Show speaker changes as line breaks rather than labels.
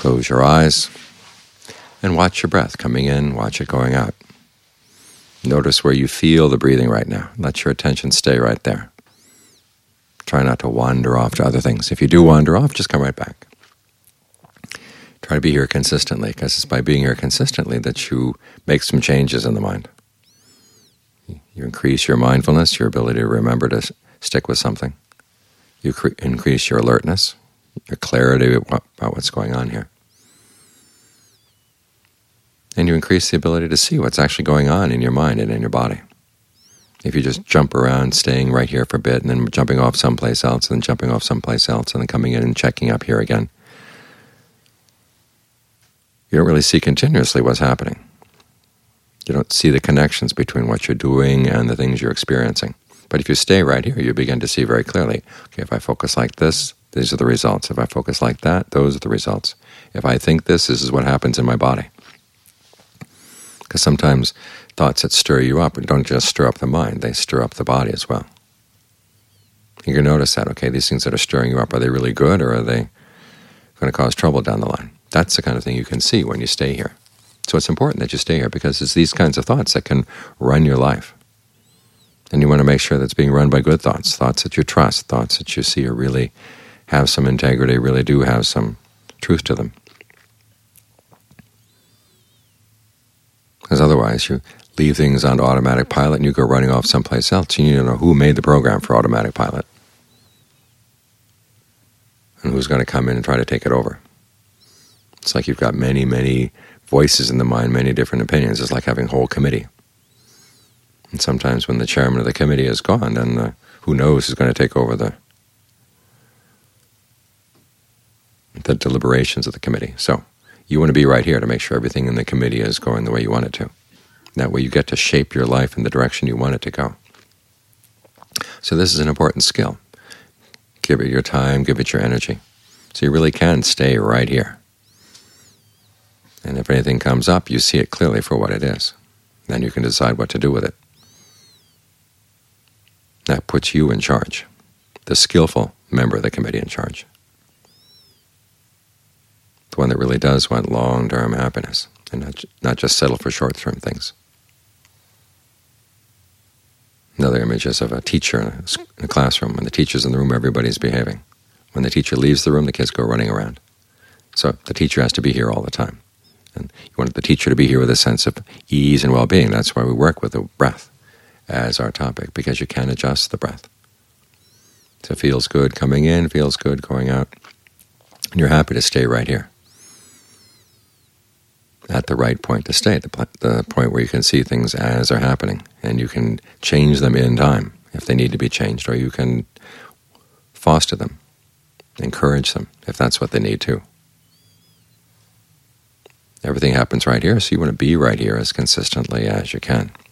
Close your eyes and watch your breath coming in, watch it going out. Notice where you feel the breathing right now. Let your attention stay right there. Try not to wander off to other things. If you do wander off, just come right back. Try to be here consistently, because it's by being here consistently that you make some changes in the mind. You increase your mindfulness, your ability to remember to stick with something. You increase your alertness, your clarity about what's going on here. And you increase the ability to see what's actually going on in your mind and in your body. If you just jump around, staying right here for a bit, and then jumping off someplace else, and then jumping off someplace else, and then coming in and checking up here again, you don't really see continuously what's happening. You don't see the connections between what you're doing and the things you're experiencing. But if you stay right here, you begin to see very clearly, okay, if I focus like this, these are the results. If I focus like that, those are the results. If I think this is what happens in my body. Because sometimes thoughts that stir you up don't just stir up the mind, they stir up the body as well. You can notice that, okay, these things that are stirring you up, are they really good, or are they going to cause trouble down the line? That's the kind of thing you can see when you stay here. So it's important that you stay here, because it's these kinds of thoughts that can run your life. And you want to make sure that it's being run by good thoughts, thoughts that you trust, thoughts that you see are really have some integrity, really do have some truth to them. Because otherwise you leave things on automatic pilot and you go running off someplace else. You need to know who made the program for automatic pilot and who's going to come in and try to take it over. It's like you've got many, many voices in the mind, many different opinions. It's like having a whole committee. And sometimes when the chairman of the committee is gone, then who knows who's going to take over the deliberations of the committee. So you want to be right here to make sure everything in the committee is going the way you want it to. That way you get to shape your life in the direction you want it to go. So this is an important skill. Give it your time, give it your energy. So you really can stay right here. And if anything comes up, you see it clearly for what it is. Then you can decide what to do with it. That puts you in charge, the skillful member of the committee in charge. The one that really does want long-term happiness and not just settle for short-term things. Another image is of a teacher in a classroom. When the teacher's in the room, everybody's behaving. When the teacher leaves the room, the kids go running around. So the teacher has to be here all the time. And you want the teacher to be here with a sense of ease and well-being. That's why we work with the breath as our topic, because you can adjust the breath. So it feels good coming in, feels good going out, and you're happy to stay right here. At the right point to stay, the point where you can see things as they're happening, and you can change them in time if they need to be changed, or you can foster them, encourage them if that's what they need to. Everything happens right here, so you want to be right here as consistently as you can.